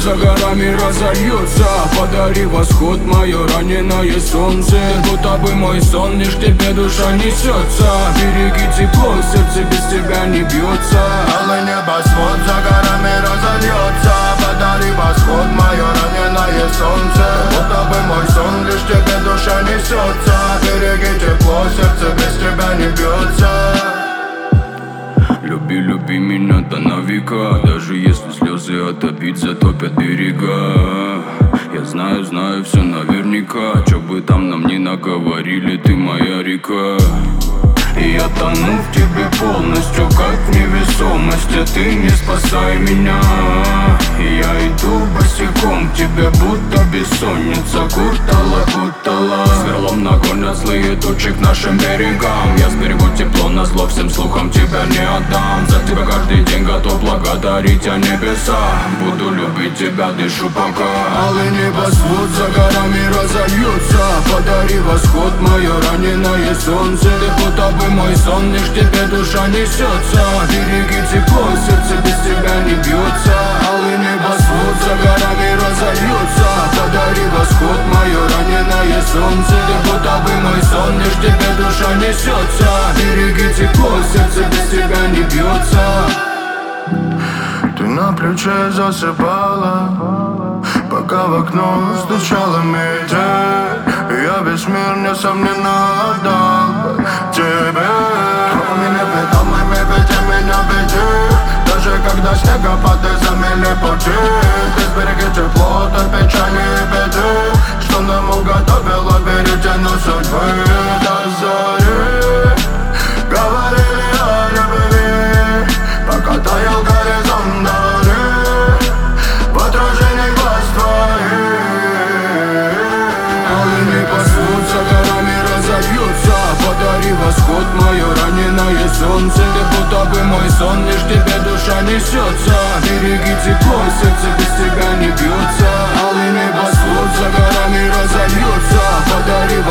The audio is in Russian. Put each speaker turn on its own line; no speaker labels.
за горами разольется. Подари восход, мое раненое солнце. Ты будто бы мой сон, лишь тебе душа несется. Береги тепло, сердце без тебя не бьется.
Алый небосвод за горами разольется. Подари восход, мое раненое солнце. Будто бы мой сон, лишь тебе душа несется. Береги тепло, сердце без тебя не бьется.
Люби, люби меня до на века. Даже если слезы от обид затопят берега. Я знаю, знаю все наверняка. Чё бы там нам ни наговорили, ты моя река. И я тону в тебе полностью, как в невесомости. Ты не спасай меня. И я иду босиком к тебе, будто бессонница. Кутала сверлом нагонят злые тучи к нашим берегам. Я сберегу тепло, назло всем слухам тебя не отдам. За тебя каждый день готов благодарить, а небеса. Буду любить тебя, дышу пока.
Алый небосвод за горами разольется.
Подари восход, мое раненое солнце. Ты будто бы мой сон, лишь тебе душа несется. Береги тепло, сердце без тебя не бьется. Алый небосвод за горами разольется. Подари восход, мое раненое солнце. Ты будто бы мой сон, лишь тебе душа несется. Береги тепло, сердце без тебя не бьется.
Ты на плече засыпала, пока в окно стучала метель. Я весь мир несомненно отдал тебе. Твоими веди меня веди. Даже когда снегопад и замели пути. Ты сбереги тепло от печали и беды, что нам уготовила веретено судьбы. До зари говорили о любви, пока таял горизонт дали в отражении глаз твоих.
Алый небосвод за горами разольется. Подари восход, мое раненое солнце. Ты будто бы мой сон, лишь тебе душа несется. Береги тепло, сердце без тебя не бьется. Алый небосвод за горами разольется. Подари